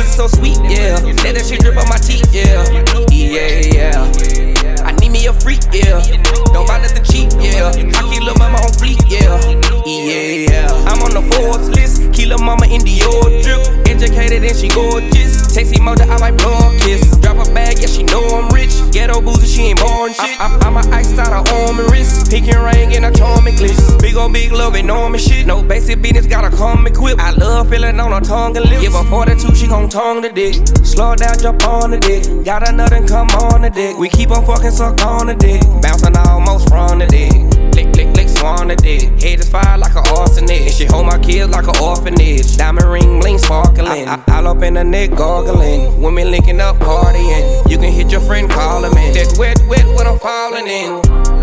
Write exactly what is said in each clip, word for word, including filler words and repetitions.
pussy so sweet, yeah. Let that shit drip on my teeth, yeah. Yeah, yeah. I need me a freak, yeah. Don't buy nothing cheap, yeah. I keep lil' mama on fleek, yeah. Yeah, yeah. I'm on the Forbes list. Keep lil' mama in Dior drip. Educated and she gorgeous. Text emoji, I might blow a kiss. Drop a bag, yeah, she know I'm rich. Ghetto boozy, she ain't born shit. I, I, I'm a iced out her arm and wrist. Pink and ring and a charming glitz. Big ol' big love, enormous shit. No basic business, gotta come equipped. I love feeling on her tongue and lips. Give her forty-two, she gon' tongue the dick. Slow down, jump on the dick. Got a nut and come on the dick. We keep on fucking suck on the dick. Bouncing almost from the dick. Lick, lick, lick, swan the dick. Head is fire like an arsonist. She hold my kids like an orphanage. Diamond ring, bling, sparkling. I, I, all up in the neck, gargling. Women linking up, partying. You can hit your friend, call him in. That wet, wet, what I'm falling in.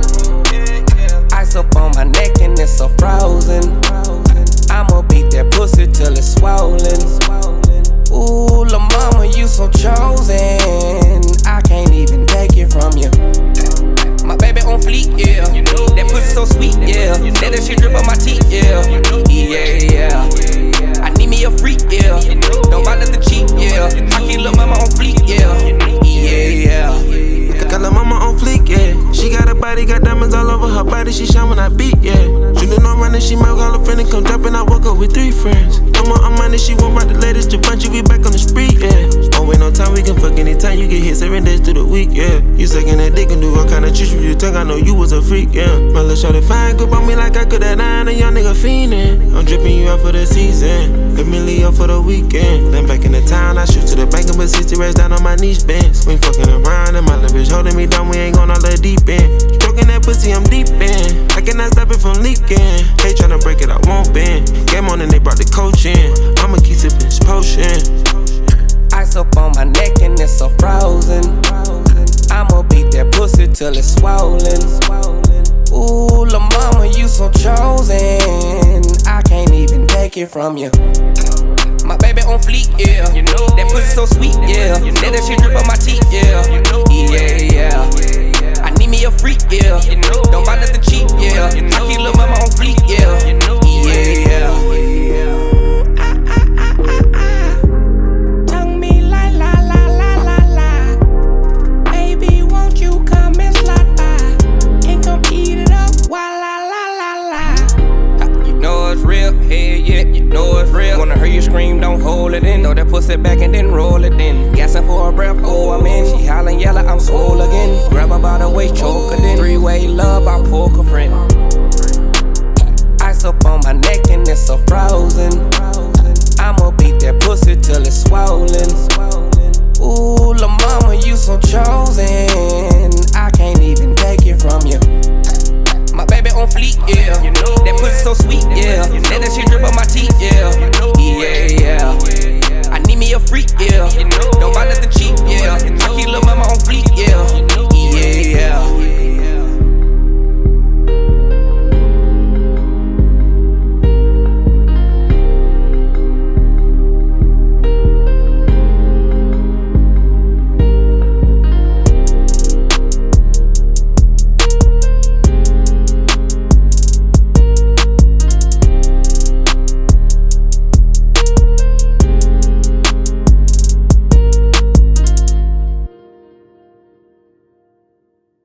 Ice up on my neck and it's so frozen. I'ma beat that pussy till it's swollen. Ooh, la mama, you so chosen. I can't even take it from you. My baby on fleek, yeah. That pussy so sweet, yeah. Let that shit drip on my teeth, yeah. Yeah, yeah. I need me a freak, yeah. Don't buy nothing cheap, yeah. I keep lil' mama on fleek, yeah. Yeah, yeah. Got lil' mama on fleek, yeah. She got a body, got diamonds all over her body. She shine when I beat, yeah. She know no running, she might call her friend and come dropping. I woke up with three friends. I'm on money, she won't rock the latest. Javante, we back on the street, yeah. Oh, wait, no time, we can fuck anytime. You get hit seven days through the week, yeah. You sucking that dick and do all kind of tricks with your tongue. I know you was a freak, yeah. My little shawty fine, grip on me like I could have nine. A young nigga fiendin'. I'm dripping you out for the season. Let me leave up for the weekend. Then back in the town, I shoot to the bank and put sixty racks down on my niche bench. We ain't fucking around and my little bitch holding me down. We ain't gon' all the deep end. Stroking that pussy, I'm deep in. I cannot stop it from leaking. They tryna break it, I won't bend. Game on and they brought the coach in. I'ma keep sipping this potion. Ice up on my neck and it's so frozen. I'ma beat that pussy till it's swollen. Ooh, la mama, you so chosen. I can't even take it from you. My baby on fleek, yeah. That pussy so sweet, yeah. Let that shit drip on my teeth, yeah. Yeah, yeah. I need me a freak, yeah. Don't buy nothing cheap, yeah. I keep lil' mama on fleek, yeah. Yeah, yeah. Tongue me like la la la la la. Baby, won't you come and slide by and come eat it up? Wa la la la la. You know it's real, hey yeah, you know it's real. Wanna hear you scream, don't hold it in. Throw that pussy back and then roll it in. Gassing for a breath, oh I'm in. She hollering yellow, I'm swole again. Grab her by the waist, choke her then. Three-way love, I poke a friend. Ice up on my neck and it's so frozen. I'ma beat that pussy till it's swollen. Ooh, la mama, you so chosen. I can't even take it from you. My baby on fleek, yeah. That pussy so sweet, yeah. Let that shit drip on my teeth, yeah. Yeah, yeah. I need me a freak, yeah. Don't buy nothing cheap.